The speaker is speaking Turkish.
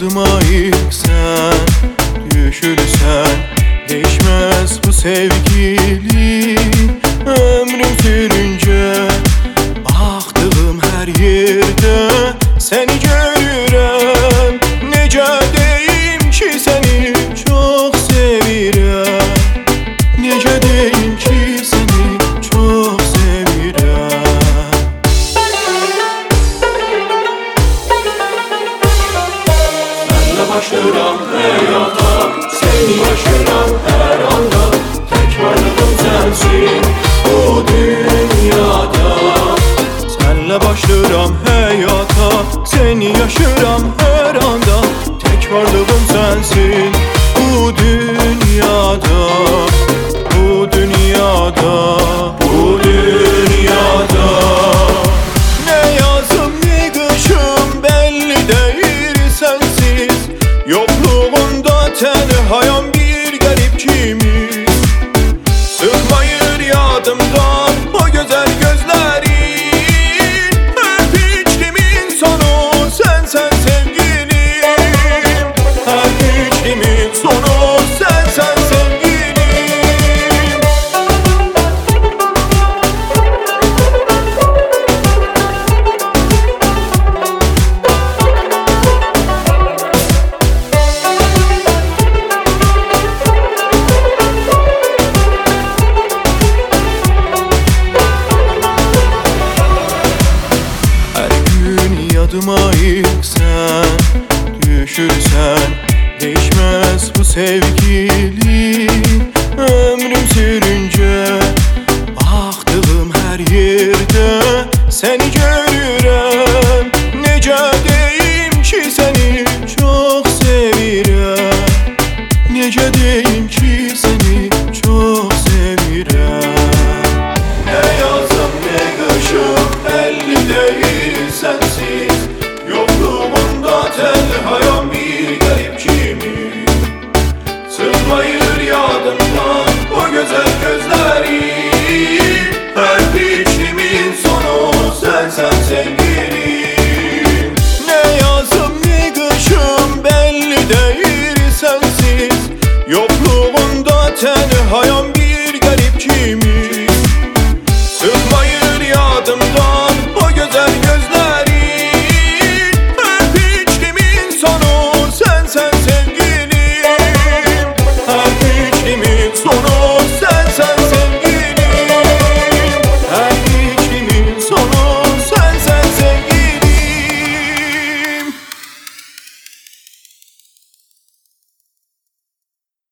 yadıma ilk sen düşürsen, değişmez bu sevgili. Ömrüm sürünce baktığım her yerde seni görürəm. Necə deyim ki seni çok sevirəm, necə deyim ki seni çok sevirəm. Senle başlıram hayata, seni yaşıram her anda. Tek varlığım sensin bu dünyada. Senle başlıram hayata, seni yaşıram her anda. Tek varlığım sensin bu dünyada, bu dünyada, bu dünyada. Ne yazım ne kışım belli değil sensiz. Yokluğunda tenhayam bir garip kimiz. Sıkmayır yadımdan o güzel gözlerin. Hep içtimin sonu sensen sevgilim. Hep içtimin sonu sensen sevgilim. Yadıma ilk sen düşürsen, değişmez bu sevgili.